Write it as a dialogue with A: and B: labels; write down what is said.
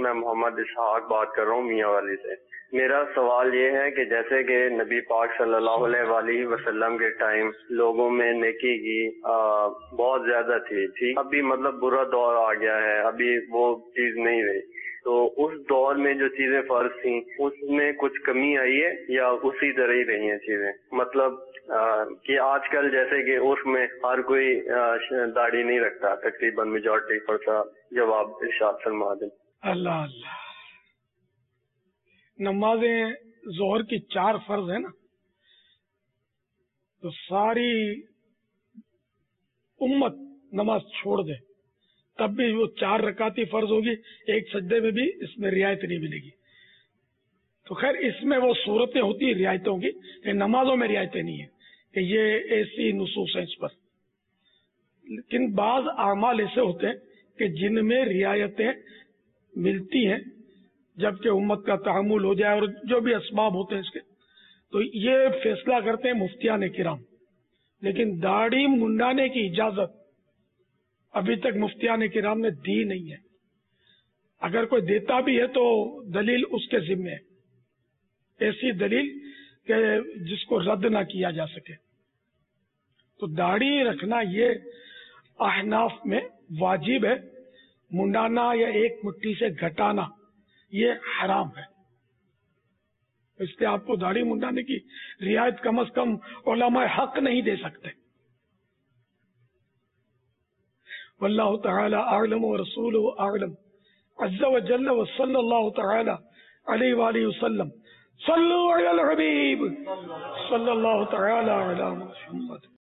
A: میں محمد اسحاق بات کر رہا ہوں میاں والی سے۔ میرا سوال یہ ہے کہ جیسے کہ نبی پاک صلی اللہ علیہ وآلہ وسلم کے ٹائم لوگوں میں نیکی کی بہت زیادہ تھی، ابھی مطلب برا دور آ گیا ہے، ابھی وہ چیز نہیں رہی، تو اس دور میں جو چیزیں فرض تھیں اس میں کچھ کمی آئی ہے یا اسی طرح ہی رہی ہیں چیزیں؟ مطلب کہ آج کل جیسے کہ اس میں ہر کوئی داڑھی نہیں رکھتا تقریباً میجورٹی پر کا جواب ارشاد فرما دیں۔
B: اللہ اللہ، نمازیں ظہر کی 4 فرض ہیں نا، تو ساری امت نماز چھوڑ دے تب بھی وہ 4 رکعتی فرض ہوگی، ایک سجدے میں بھی اس میں رعایت نہیں ملے گی۔ تو خیر اس میں وہ صورتیں ہوتی ہیں رعایتوں کی، کہ نمازوں میں رعایتیں نہیں ہیں، کہ یہ ایسی نصوص ہیں اس پر۔ لیکن بعض اعمال ایسے ہوتے ہیں کہ جن میں رعایتیں ملتی ہیں جبکہ امت کا تحمل ہو جائے، اور جو بھی اسباب ہوتے ہیں اس کے، تو یہ فیصلہ کرتے ہیں مفتیان کرام۔ لیکن داڑھی منڈانے کی اجازت ابھی تک مفتیان کرام نے دی نہیں ہے۔ اگر کوئی دیتا بھی ہے تو دلیل اس کے ذمہ ہے، ایسی دلیل کہ جس کو رد نہ کیا جا سکے۔ تو داڑھی رکھنا یہ احناف میں واجب ہے، منڈانا یا ایک مٹھی سے گھٹانا یہ حرام ہے۔ اس لیے آپ کو داڑھی منڈانے کی رعایت کم از کم علماء حق نہیں دے سکتے۔ واللہ تعالی اعلم ورسولہ اعلم عز وجل، وصلی اللہ تعالی علیہ وآلہ وسلم۔ صلوا علی الحبیب صلی اللہ تعالی علی محمد۔